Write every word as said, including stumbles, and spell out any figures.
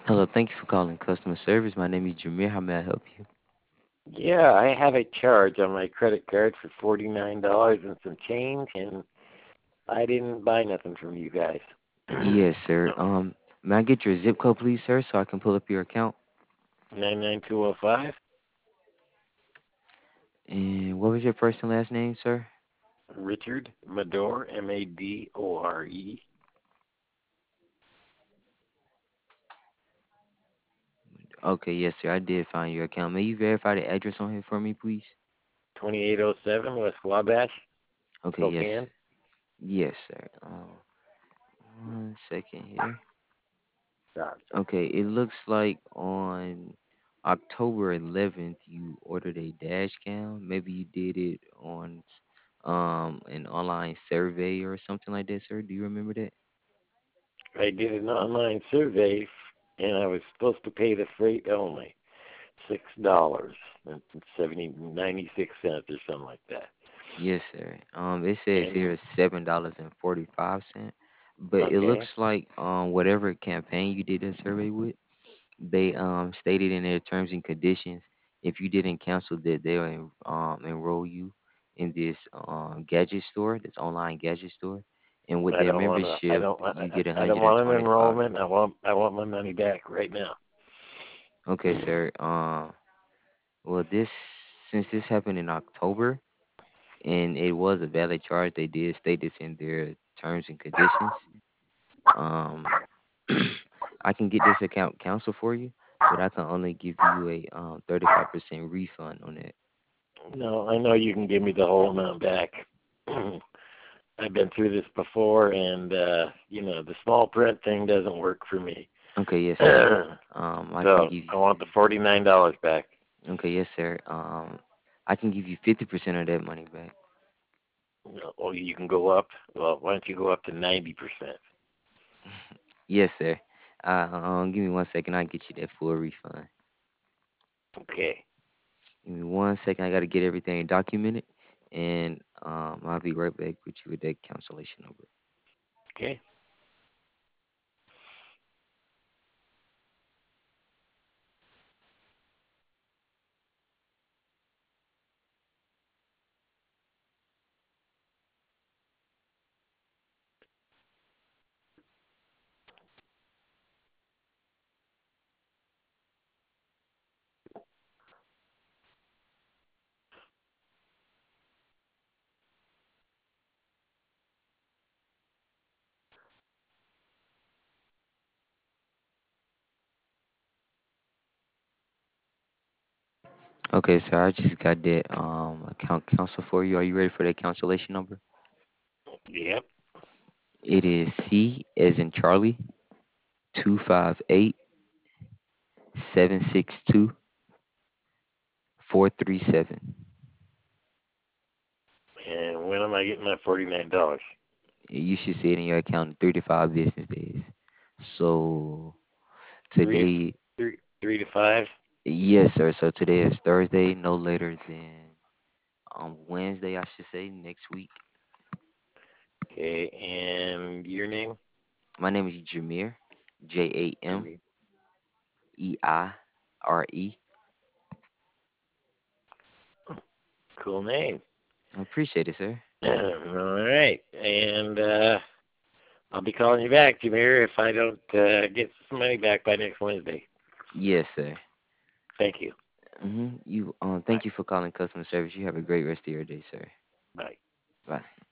Hello, thank you for calling customer service. My name is Jameer. How may I help you? Yeah, I have a charge on my credit card for forty nine dollars and some change, and I didn't buy nothing from you guys. Yes, sir. Um, may I get your zip code, please, sir, so I can pull up your account? Nine nine two zero five. And what was your first and last name, sir? Richard Madore, M A D O R E. Okay, yes, sir. I did find your account. May you verify the address on here for me, please? Twenty eight oh seven West Wabash, Okay, yes, Spokane. yes, sir. Um, one second here. Sorry. Okay, it looks like on October eleventh you ordered a dash cam. Maybe you did it on um an online survey or something like that, sir. Do you remember that? I did an online survey, and I was supposed to pay the freight only, six dollars and seventy ninety six cents or something like that. Yes, sir. Um, it says And here seven dollars and forty five cent, but it okay, looks like um whatever campaign you did a survey with, they um stated in their terms and conditions if you didn't cancel that they'll en- um enroll you in this um gadget store, this online gadget store, and with I their don't want to. I membership don't. you I, get I don't hundred and want an twenty five. enrollment. I want. I want my money back right now. Okay, sir. Um, well this since this happened in October and it was a valid charge, they did state this in their terms and conditions. Um, I can get this account canceled for you, but I can only give you a um thirty-five percent refund on it. No, I know you can give me the whole amount back. I've been through this before, and uh, you know the small print thing doesn't work for me. Okay, yes, sir. So Um, I can give you. I want the forty nine dollars back. Okay, yes, sir. Um, I can give you fifty percent of that money back. Oh, you can go up. Well, why don't you go up to ninety percent? Yes, sir. Uh, um, give me one second. I'll get you that full refund. Okay. Give me one second. I got to get everything documented, and um, I'll be right back with you with that cancellation number. Okay. Okay, sir. I just got that um account cancel for you. Are you ready for that cancellation number? Yep. It is C as in Charlie two five eight seven six two four three seven. And when am I getting my forty nine dollars? You should see it in your account in three to five business days. So Three to today, three three to five. yes, sir. So today is Thursday, no later than um Wednesday, I should say, next week. Okay. And your name? My name is Jameer, J A M Jimmy. E I R E. Cool name. I appreciate it, sir. All right. And uh, I'll be calling you back, Jameer, if I don't uh, get some money back by next Wednesday. Yes, sir. Thank you. hmm You um, Bye. thank you for calling customer service. You have a great rest of your day, sir. Bye. Bye.